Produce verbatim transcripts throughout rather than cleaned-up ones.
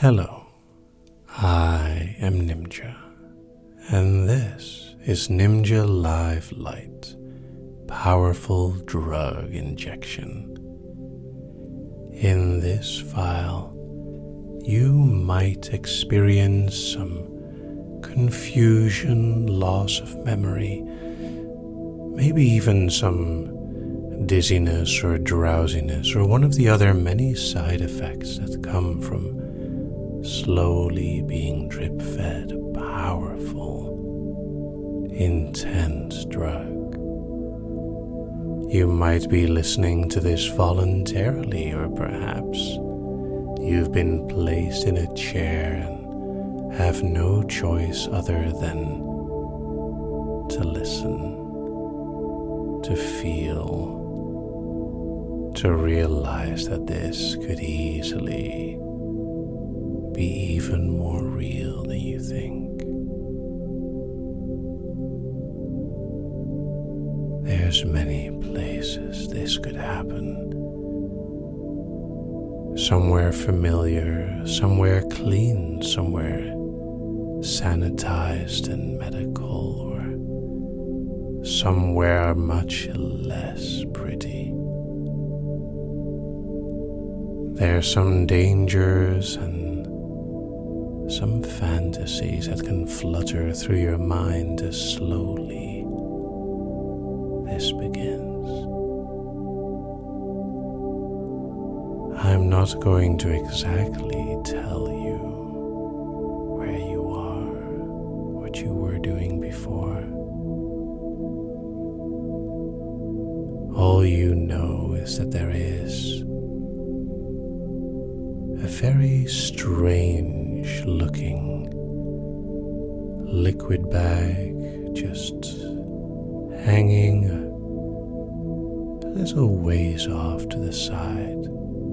Hello, I am Nimja, and this is Nimja Live Light, powerful drug injection. In this file, you might experience some confusion, loss of memory, maybe even some dizziness or drowsiness, or one of the other many side effects that come from slowly being drip-fed a powerful, intense drug. You might be listening to this voluntarily, or perhaps you've been placed in a chair and have no choice other than to listen, to feel, to realize that this could easily be even more real than you think. There's many places this could happen. Somewhere familiar, somewhere clean, somewhere sanitized and medical, or somewhere much less pretty. There are some dangers and some fantasies that can flutter through your mind as slowly this begins. I'm not going to exactly tell you where you are, what you were doing before. All you know is that there is a very strange looking liquid bag just hanging a little ways off to the side.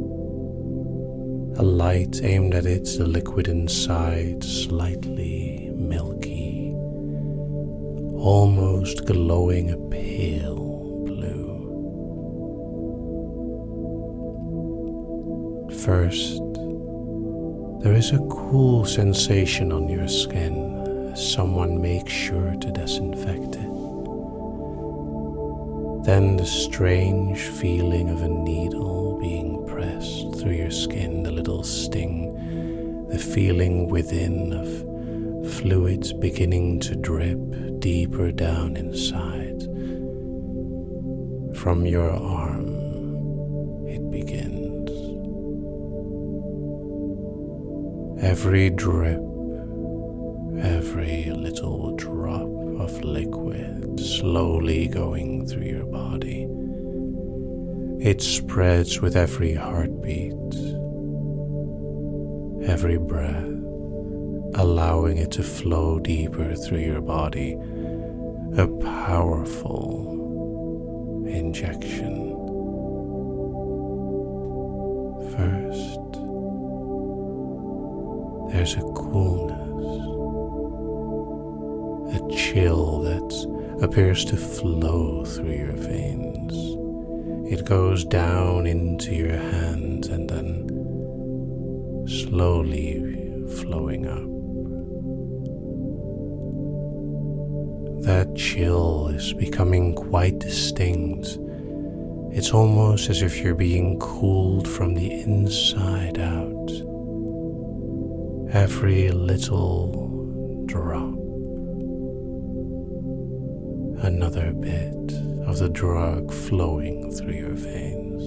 A light aimed at it, the liquid inside slightly milky, almost glowing a pale blue. First, there is a cool sensation on your skin as someone makes sure to disinfect it. Then the strange feeling of a needle being pressed through your skin, the little sting, the feeling within of fluids beginning to drip deeper down inside. From your arm, it begins. Every drip, every little drop of liquid slowly going through your body. It spreads with every heartbeat, every breath, allowing it to flow deeper through your body. A powerful injection. First, there's a coolness, a chill that appears to flow through your veins. It goes down into your hands and then slowly flowing up. That chill is becoming quite distinct. It's almost as if you're being cooled from the inside out. Every little drop, another bit of the drug flowing through your veins.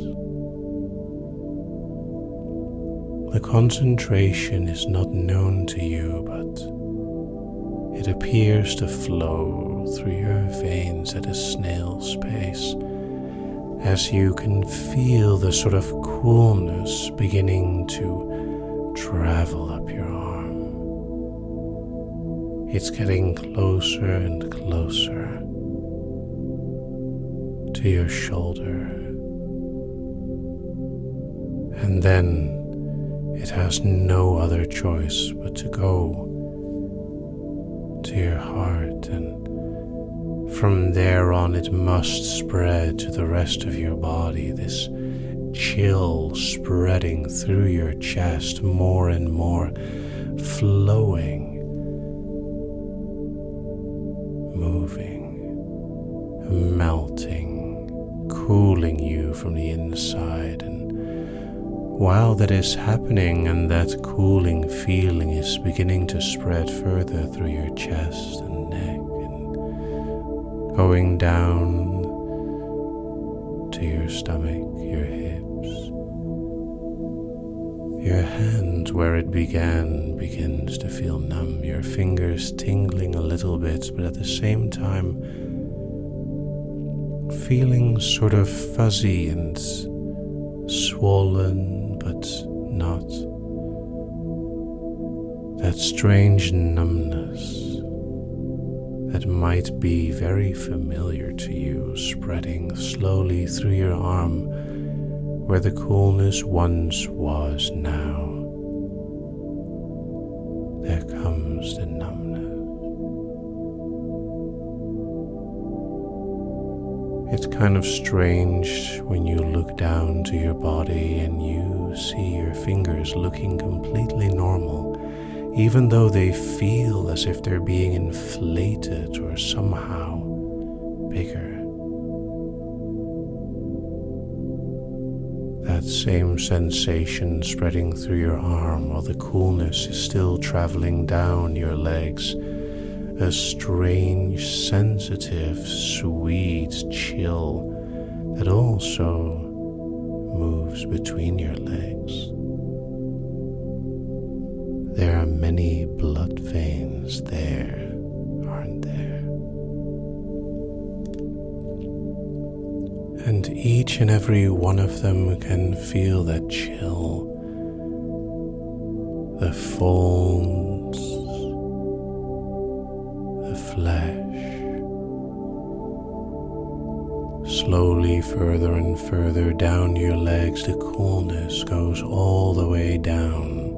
The concentration is not known to you, but it appears to flow through your veins at a snail's pace, as you can feel the sort of coolness beginning to travel up your arm. It's getting closer and closer to your shoulder. And then it has no other choice but to go to your heart, and from there on it must spread to the rest of your body, this chill spreading through your chest, more and more, flowing, moving, melting, cooling you from the inside. And while that is happening and that cooling feeling is beginning to spread further through your chest and neck and going down to your stomach, your hips, your hand where it began begins to feel numb, your fingers tingling a little bit, but at the same time feeling sort of fuzzy and swollen, but not. That strange numbness that might be very familiar to you, spreading slowly through your arm where the coolness once was. Now there comes the numbness. It's kind of strange when you look down to your body and you see your fingers looking completely normal, even though they feel as if they're being inflated or somehow bigger. That same sensation spreading through your arm while the coolness is still traveling down your legs. A strange, sensitive, sweet chill that also moves between your legs. There are many blood veins there, aren't there? And each and every one of them can feel that chill. The folds, the flesh, slowly further and further down your legs, the coolness goes all the way down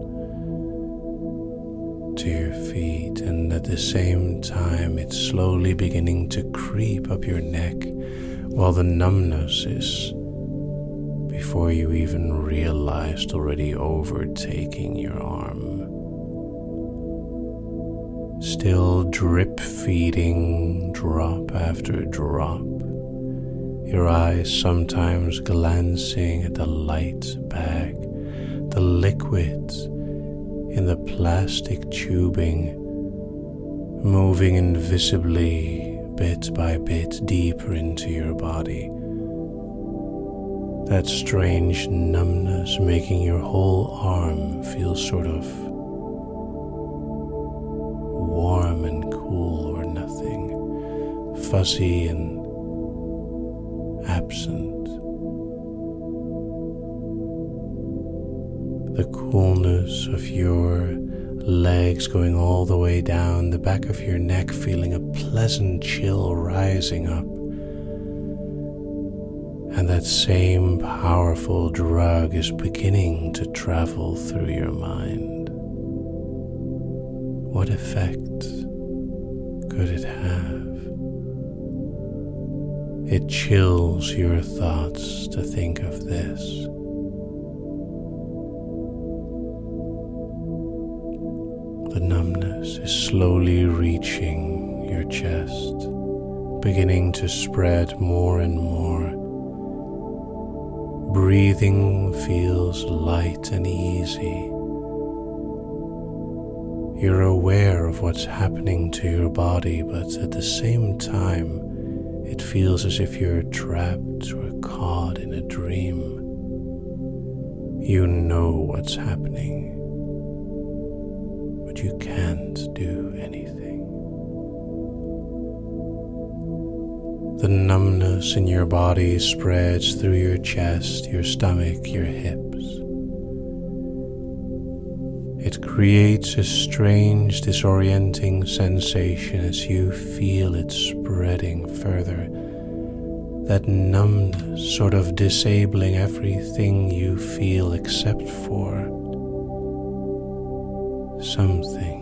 to your feet, and at the same time it's slowly beginning to creep up your neck while the numbness is, before you even realized, already overtaking your arm. Still drip feeding drop after drop, your eyes sometimes glancing at the light bag, the liquid in the plastic tubing, moving invisibly bit by bit deeper into your body. That strange numbness making your whole arm feel sort of warm and cool or nothing, fuzzy and absent. The coolness of your legs going all the way down the back of your neck, feeling a pleasant chill rising up. And that same powerful drug is beginning to travel through your mind. What effect could it have? It chills your thoughts to think of this. The numbness is slowly reaching your chest, beginning to spread more and more. Breathing feels light and easy. You're aware of what's happening to your body, but at the same time, it feels as if you're trapped or caught in a dream. You know what's happening, but you can't do anything. The numbness in your body spreads through your chest, your stomach, your hips. It creates a strange, disorienting sensation as you feel it spreading further. That numbness sort of disabling everything you feel except for something.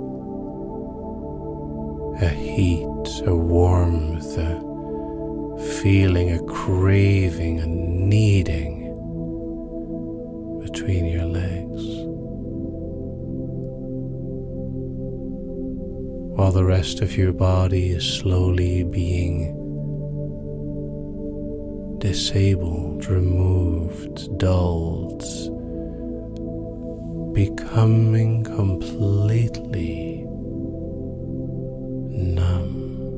A heat, a warmth, a feeling a craving and needing between your legs, while the rest of your body is slowly being disabled, removed, dulled, becoming completely numb.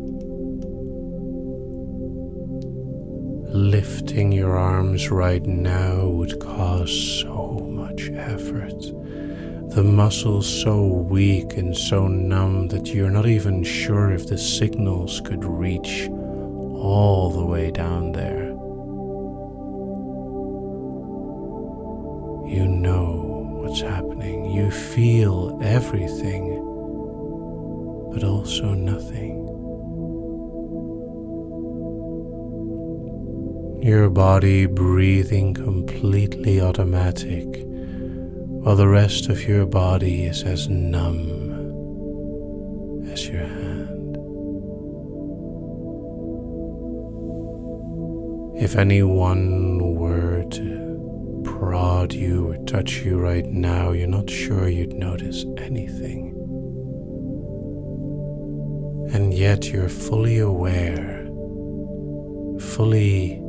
Lifting your arms right now would cause so much effort. The muscles so weak and so numb that you're not even sure if the signals could reach all the way down there. You know what's happening. You feel everything, but also nothing. Your body breathing completely automatic, while the rest of your body is as numb as your hand. If anyone were to prod you or touch you right now, you're not sure you'd notice anything. And yet you're fully aware, fully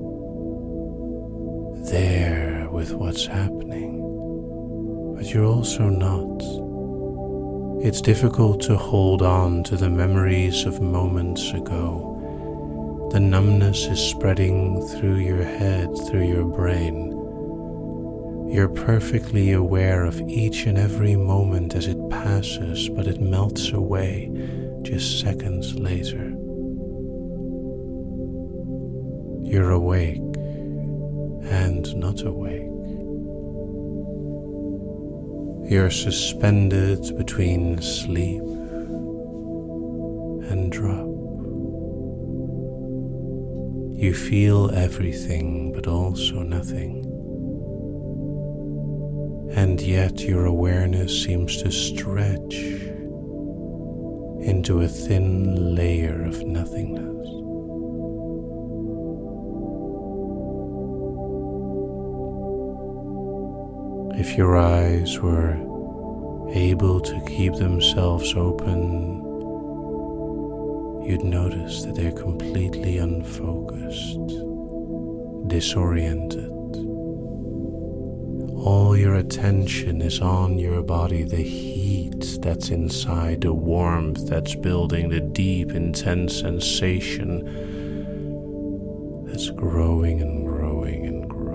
there with what's happening, but you're also not. It's difficult to hold on to the memories of moments ago. The numbness is spreading through your head, through your brain. You're perfectly aware of each and every moment as it passes, but it melts away just seconds later. You're awake and not awake. You're suspended between sleep and drop. You feel everything but also nothing. And yet your awareness seems to stretch into a thin layer of nothingness. If your eyes were able to keep themselves open, you'd notice that they're completely unfocused, disoriented. All your attention is on your body, the heat that's inside, the warmth that's building, the deep, intense sensation that's growing and growing and growing.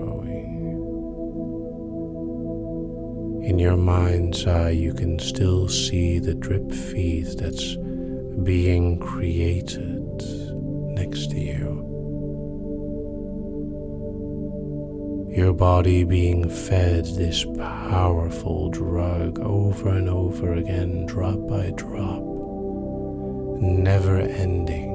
In your mind's eye, you can still see the drip feed that's being created next to you. Your body being fed this powerful drug over and over again, drop by drop, never ending.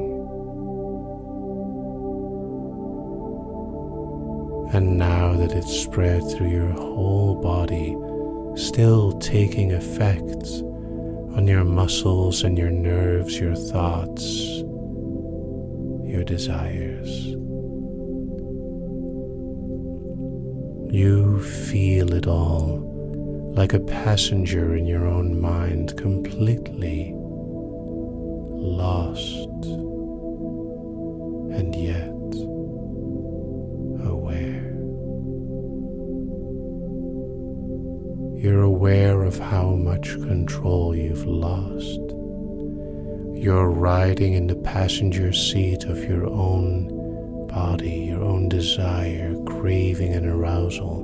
And now that it's spread through your whole body, still taking effect on your muscles and your nerves, your thoughts, your desires. You feel it all like a passenger in your own mind, completely lost and yet aware. You're aware of how much control you've lost. You're riding in the passenger seat of your own body, your own desire, craving, and arousal.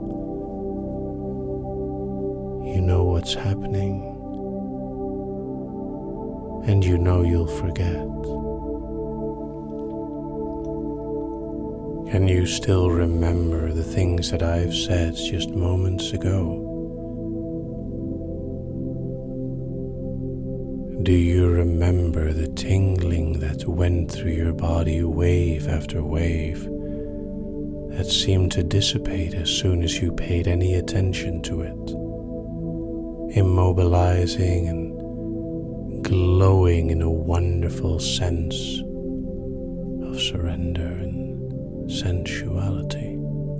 You know what's happening, and you know you'll forget. Can you still remember the things that I've said just moments ago? Do you remember the tingling that went through your body wave after wave, that seemed to dissipate as soon as you paid any attention to it, immobilizing and glowing in a wonderful sense of surrender and sensuality.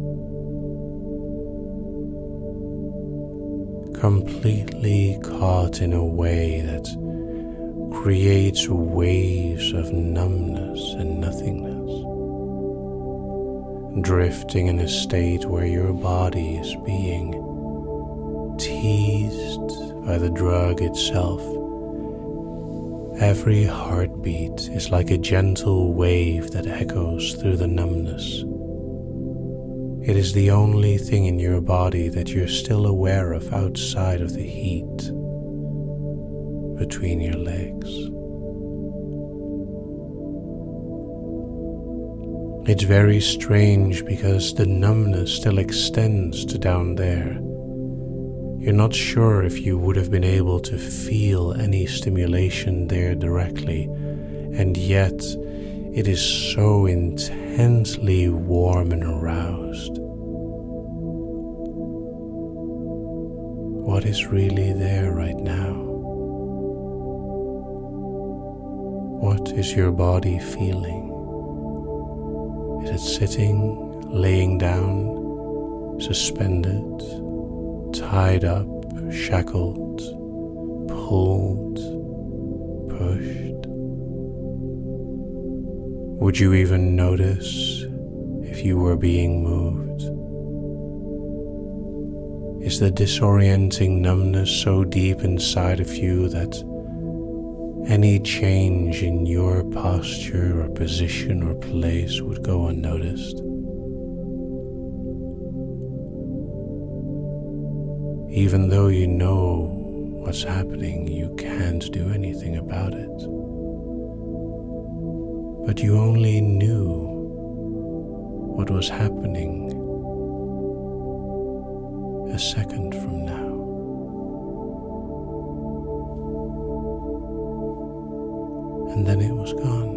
Completely caught in a way that creates waves of numbness and nothingness. Drifting in a state where your body is being teased by the drug itself. Every heartbeat is like a gentle wave that echoes through the numbness. It is the only thing in your body that you're still aware of outside of the heat between your legs. It's very strange because the numbness still extends to down there. You're not sure if you would have been able to feel any stimulation there directly, and yet it is so intensely warm and aroused. What is really there right now? What is your body feeling? Is it sitting, laying down, suspended, tied up, shackled, pulled, pushed? Would you even notice if you were being moved? Is the disorienting numbness so deep inside of you that any change in your posture or position or place would go unnoticed? Even though you know what's happening, you can't do anything about it. But you only knew what was happening a second from now. And then it was gone.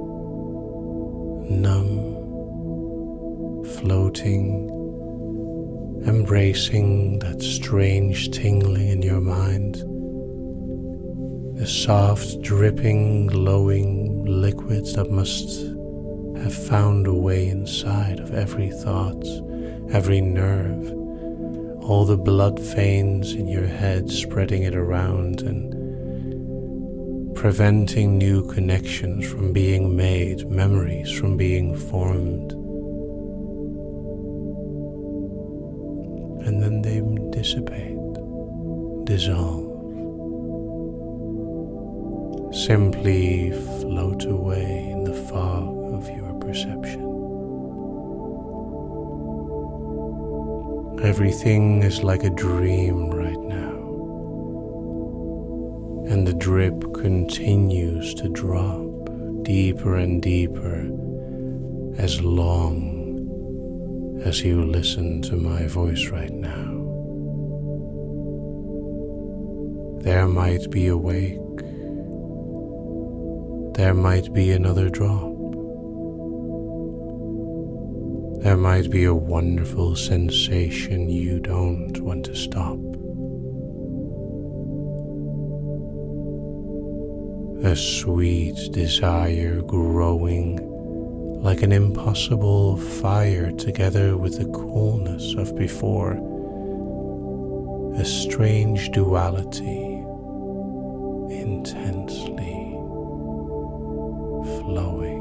Numb, floating, embracing that strange tingling in your mind, the soft, dripping, glowing liquids that must have found a way inside of every thought, every nerve, all the blood veins in your head, spreading it around and preventing new connections from being made, memories from being formed. And then they dissipate, dissolve, simply float away in the fog of your perception. Everything is like a dream right now, and the drip continues to drop deeper and deeper as long as you listen to my voice right now. There might be a wake, there might be another drop, there might be a wonderful sensation you don't want to stop. A sweet desire growing like an impossible fire together with the coolness of before. A strange duality, intensely flowing.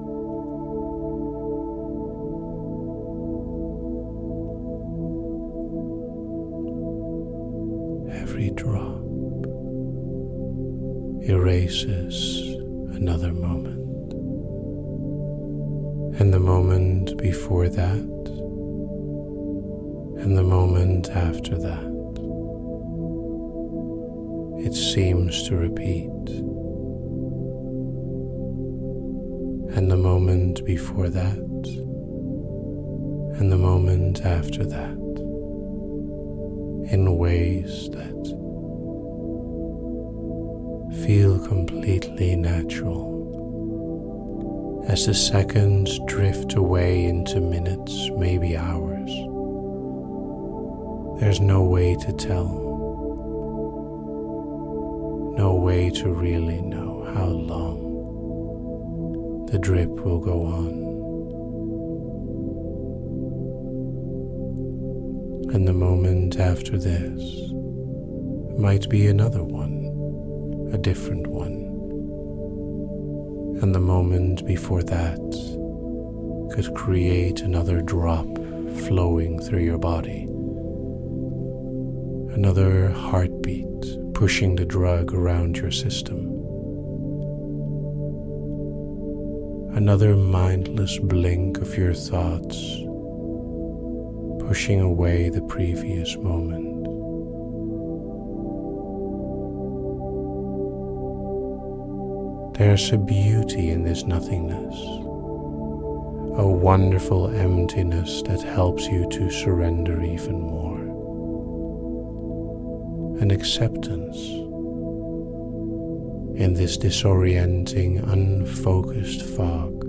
Every drop erases another moment, and the moment before that, and the moment after that. It seems to repeat, and the moment before that, and the moment after that, in ways that feel completely natural, as the seconds drift away into minutes, maybe hours. There's no way to tell, no way to really know how long the drip will go on. And the moment after this might be another one, a different one. And the moment before that could create another drop flowing through your body. Another heartbeat pushing the drug around your system. Another mindless blink of your thoughts, pushing away the previous moment. There's a beauty in this nothingness, a wonderful emptiness that helps you to surrender even more. An acceptance in this disorienting, unfocused fog.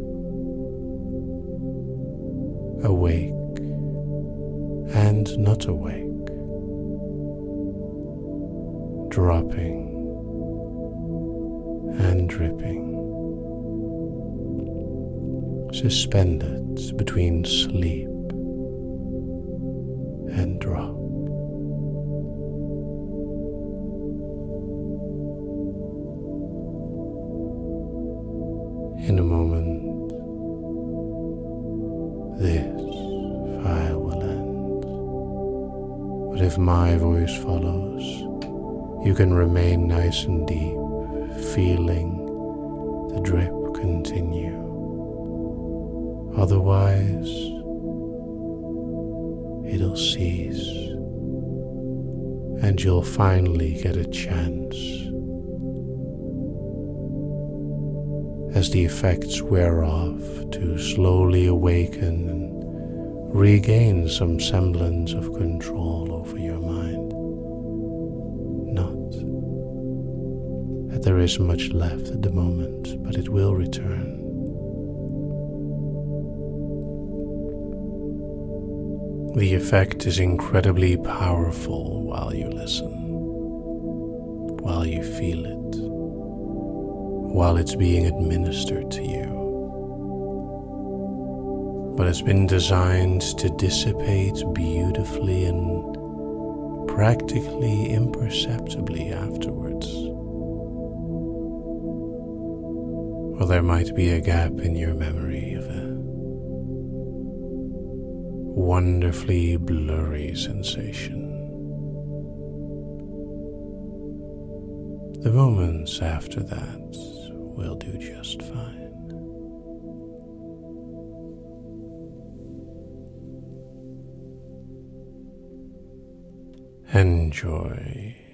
Awake and not awake, dropping and dripping, suspended between sleep and drop. In a moment, this file will end. But if my voice follows, you can remain nice and deep, feeling the drip continue. Otherwise, it'll cease, and you'll finally get a chance, as the effects wear off, to slowly awaken and regain some semblance of control over your mind. Not that there is much left at the moment, but it will return. The effect is incredibly powerful while you listen, while you feel it, while it's being administered to you. But it's been designed to dissipate beautifully and practically imperceptibly afterwards. Or there might be a gap in your memory of a wonderfully blurry sensation. The moments after that will do just fine. Enjoy.